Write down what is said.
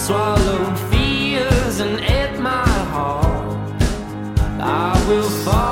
swallowed fears and ate my heart. I will fall.